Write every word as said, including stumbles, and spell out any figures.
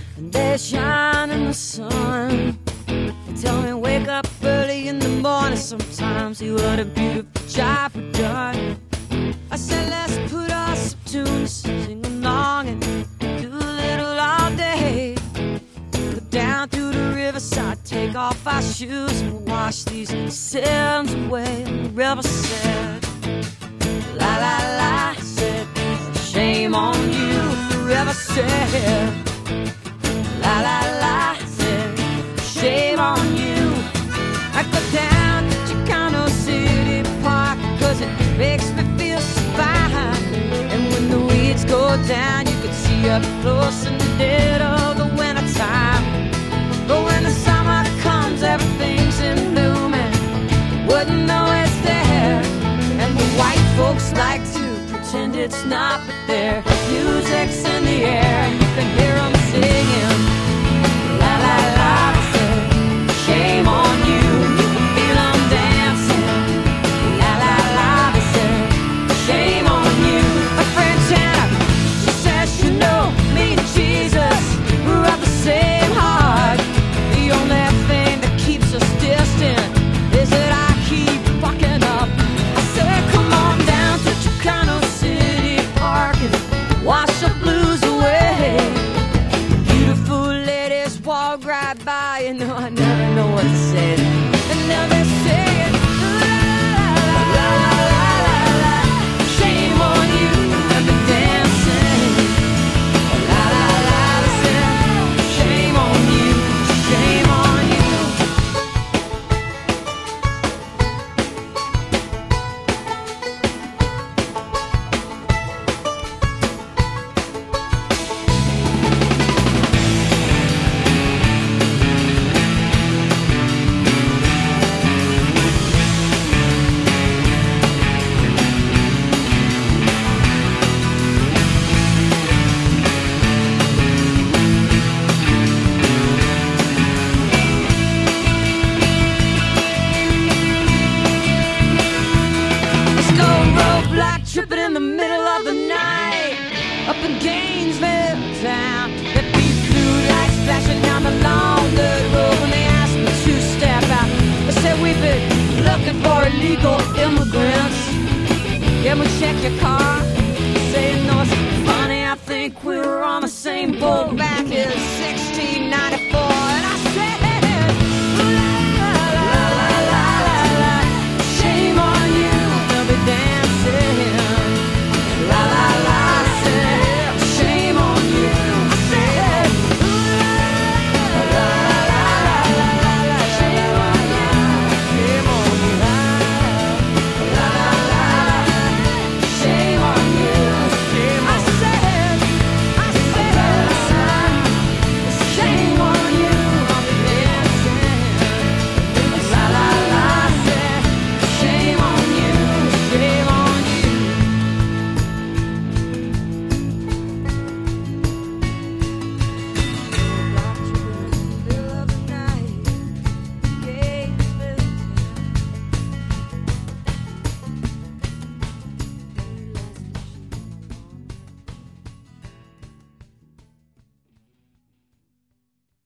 and they shine in the sun. They tell me wake up early in the morning sometimes, see what a beautiful job we've done. I said let's put on some tunes, sing along and do a little all day. Go down through the riverside, take off our shoes and wash these sins away. And the river said, la la la, said, shame on you. The river said, la la la, said, shame on you. I go down to Chicano City Park, cause it makes me feel so fine. And when the weeds go down, you can see up close in the dead of the winter time. But when the summer comes, everything's in bloom, and you wouldn't know it's there. And the white folks like to pretend it's not, but their music's in the air. You can hear them singing, la la la, say, shame on you. You can feel them dancing, la la la, they say, shame on you. My friend Janet, she says she know me and Jesus, we're of the same heart. The only thing that keeps us distant is that I keep fucking up. I said come on down to Chicano City Park and wash the blues away. Beautiful ladies walk right by, you know I never know what to say. And now they're saying, la la la la la la, shame on you. I've been dancing, la la la, they say, shame on you, shame on you. Tripping in the middle of the night, up in Gainesville town. That beat blue lights flashing down the long dirt road. When they asked me to step out, they said we've been looking for illegal immigrants. Can we check your car? Say no, it's funny, I think we were on the same boat back